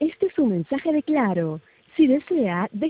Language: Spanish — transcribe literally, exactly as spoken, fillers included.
Este es un mensaje de Claro. Si desea,